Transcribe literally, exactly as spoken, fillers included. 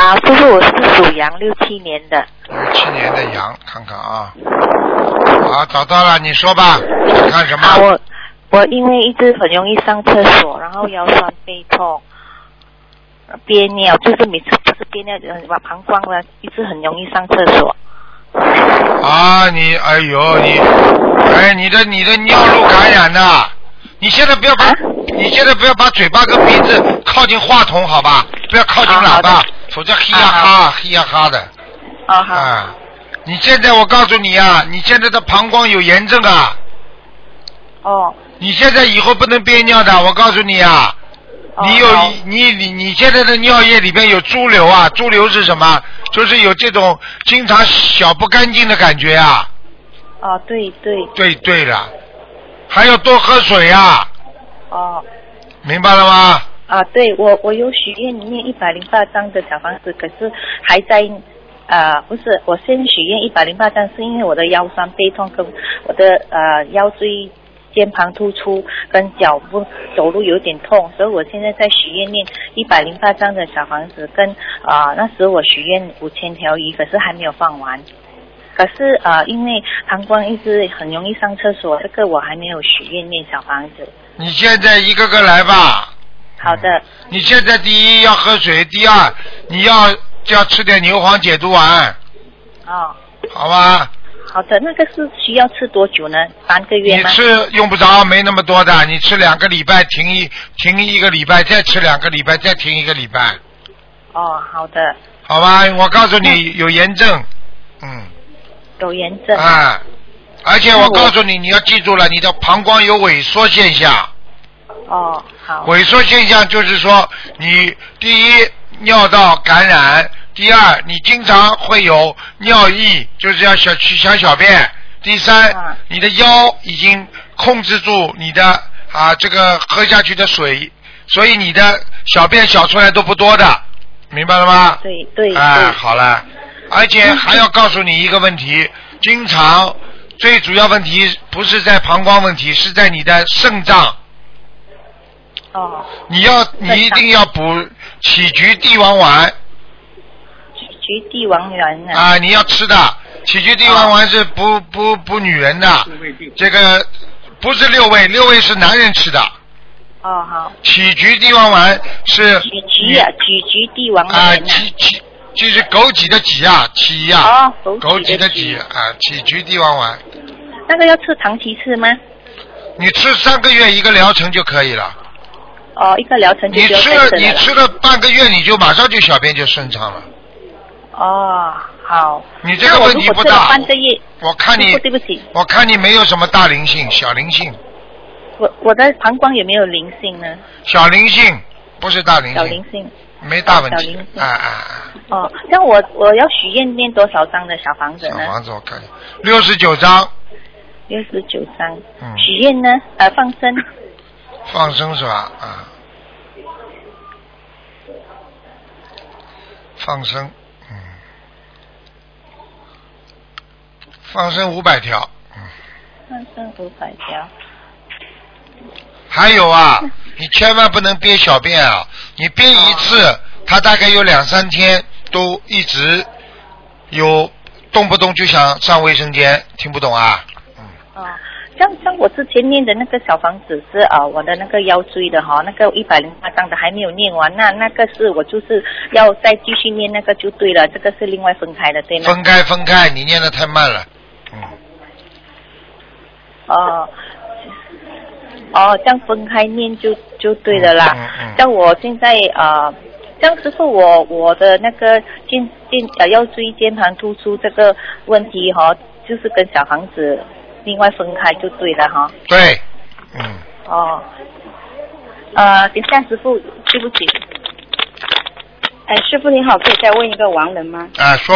啊，师傅，我是属羊，六七年的。 六七年的羊，看看啊。好，找到了，你说吧，想看什么？ 啊，我我因为一直很容易上厕所，然后腰酸背痛，憋尿，就是每次不是憋尿，把膀胱了，一直很容易上厕所。 啊，你哎呦你，哎你的你的尿路感染的，你现在不要把、啊、你现在不要把嘴巴跟鼻子靠近话筒好吧，不要靠近喇叭，否则嘿呀哈嘿呀哈的。 啊好。 啊，你现在我告诉你啊，你现在的膀胱有炎症啊。 哦。 你现在以后不能憋尿的，我告诉你啊。你有你你你现在的尿液里面有猪瘤啊？猪瘤是什么？就是有这种经常小不干净的感觉啊。 哦，对对。 对对了，还要多喝水啊。 哦。 明白了吗？ 啊，对，我我有许愿念一百零八张的小房子，可是还在呃，不是，我先许愿一百零八张，是因为我的腰酸背痛跟我的呃腰椎。肩膀突出跟脚部走路有点痛，所以我现在在许愿念一百零八张的小房子，跟啊、呃、那时我许愿五千条鱼，可是还没有放完。可是啊、呃，因为膀胱一直很容易上厕所，这个我还没有许愿念小房子。 你现在一个个来吧。 好的。 你现在第一要喝水，第二你要要吃点牛黄解毒丸。 哦。 好吧。 好的，那个是需要吃多久呢？三个月吗？ 你吃用不着，没那么多的，你吃两个礼拜，停一停一个礼拜，再吃两个礼拜，再停一个礼拜。 哦，好的。 好吧，我告诉你，有炎症，嗯。 有炎症。 啊，而且我告诉你，你要记住了，你的膀胱有萎缩现象。 哦，好。 萎缩现象就是说，你第一尿道感染。第二，你经常会有尿意，就是要小去小小便。第三，啊、你的腰已经控制住你的啊这个喝下去的水，所以你的小便小出来都不多的，明白了吗？ 对对。 啊，好了，而且还要告诉你一个问题，经常最主要问题不是在膀胱问题，是在你的肾脏。 哦。 你要你一定要补杞菊地黄丸。 杞菊地黄丸啊！ 啊，你要吃的杞菊地黄丸是补补补女人的，这个不是六味，六味是男人吃的。 哦，好。 杞菊地黄丸是杞菊啊，杞菊地黄丸啊，杞杞就是枸杞的杞啊，杞呀， 哦， 枸杞的杞啊，杞菊地黄丸。 那个要吃长期吃吗？ 你吃三个月一个疗程就可以了。 哦，一个疗程就你吃了你吃了半个月，你就马上就小便就顺畅了。 哦，好。 你这个问题不大。 半个月。 我看你， 对不起， 我看你没有什么大灵性，小灵性。 我我的膀胱有没有灵性呢？ 小灵性，不是大灵性。 小灵性。 没大问题。 小灵性。 啊啊啊！ 哦，像我我要许愿念多少张的小房子呢？ 小房子我看六十九张。 六十九张。 嗯。 许愿呢？呃，放生。 放生是吧？啊。放生。放生五百条，嗯。 放生五百条。 还有啊，你千万不能憋小便啊！你憋一次，哦、它大概有两三天都一直有动不动就想上卫生间，听不懂啊？ 嗯。哦，像像我之前念的那个小房子是啊、呃，我的那个腰椎的哈，那个一百零八章的还没有念完，那那个是我就是要再继续念那个就对了，这个是另外分开的，对吗？ 分开分开，你念得太慢了。嗯。 哦，哦，这样分开念就就对了啦。 嗯嗯。 像我现在呃，这样师傅我我的那个肩肩呃腰椎间盘突出这个问题哈、哦，就是跟小房子另外分开就对了哈。 对。嗯。 哦。呃，等下师傅，对不起。 哎，师傅你好，可以再问一个亡人吗？ 啊，说。